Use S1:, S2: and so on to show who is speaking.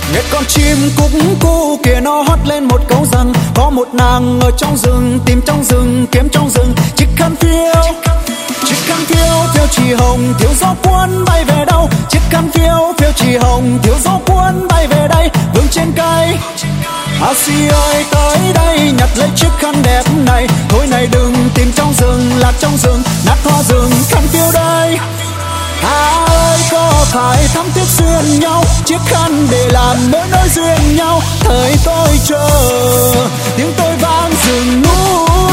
S1: Nghe con chim cúc cu kia nó hót lên một câu rằng có một nàng ở trong rừng, tìm trong rừng, kiếm trong rừng chiếc khăn phiêu. Chiếc khăn phiêu phiêu chỉ hồng, thiếu gió cuốn bay về đâu. Chiếc khăn phiêu phiêu chỉ hồng, thiếu gió cuốn bay về đây. Vương trên cây Asi ơi tới đây nhặt lấy chiếc khăn đẹp này. Thôi này đừng tìm trong rừng, lạc trong rừng, nát hoa rừng, khăn phiêu đây. Ơi có phải thắm thiết xuyên nhau, chiếc khăn để làm mỗi nỗi duyên nhau. Thời tôi chờ tiếng tôi vang rừng núi.